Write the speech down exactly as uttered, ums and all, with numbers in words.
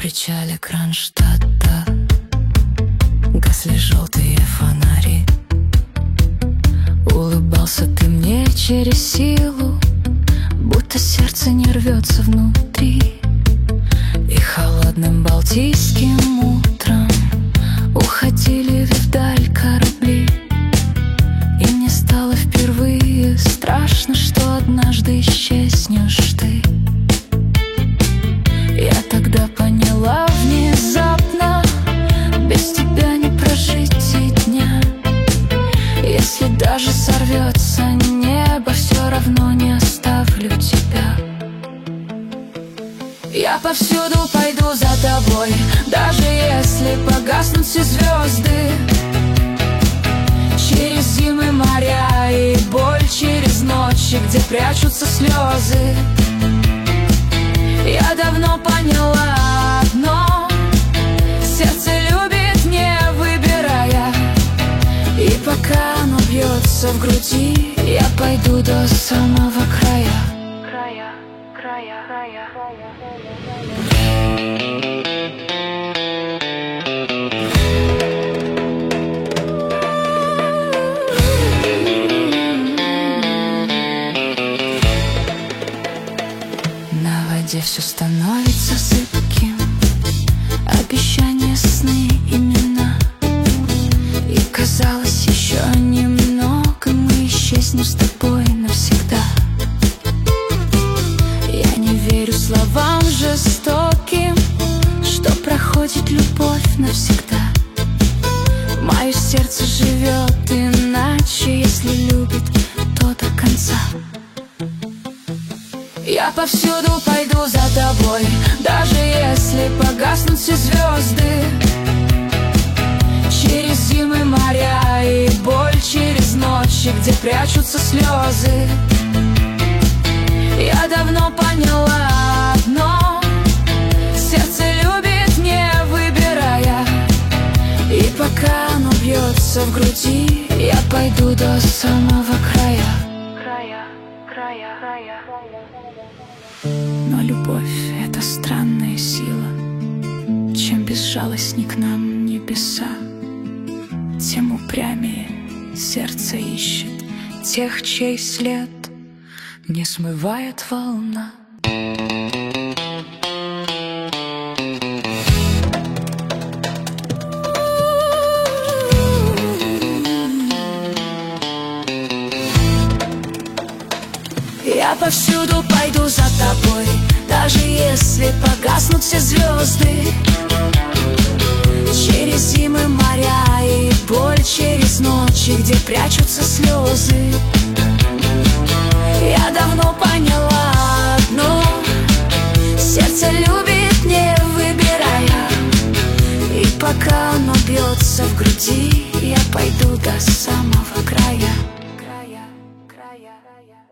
причале Кронштадта гасли желтые фонари. Улыбался ты мне через силу, будто сердце не рвется внутри. И холодным балтийским утром уходили вдаль корабли. И мне стало впервые страшно, что однажды исчезнешь ты. Я тогда поняла внезапно, без тебя не прожить и дня. Если даже сорвется небо, все равно не оставлю тебя. Я повсюду пойду за тобой, даже если погаснут все звезды. Через зимы, моря и боль, через ночи, где прячутся слезы. Я давно поняла одно: сердце любит, не выбирая. И пока оно бьется в груди, я пойду до самого края. Края, края, края, на воде все становится зыбким, обещания, сны, имена. И казалось, еще немного, мы исчезнем с тобой навсегда. Я не верю словам жестоким, что проходит любовь навсегда. Мое сердце живет иначе, если любит, то до конца. Я повсюду пойду за тобой, даже если погаснут все звезды. Через зимы, моря и боль, через ночи, где прячутся слезы. Я давно поняла одно: сердце любит, не выбирая. И пока оно бьется в груди, я пойду до самого края. Края, края, края. Но любовь — это странная сила. Чем безжалостней к нам небеса, тем упрямее сердце ищет тех, чей след не смывает волна. Я повсюду пойду за тобой, даже если погаснут все звезды. Через зимы, моря и боль, через ночи, где прячутся слезы. Я давно поняла одно: сердце любит, не выбирая. И пока оно бьется в груди, я пойду до самого края. Края, края, края.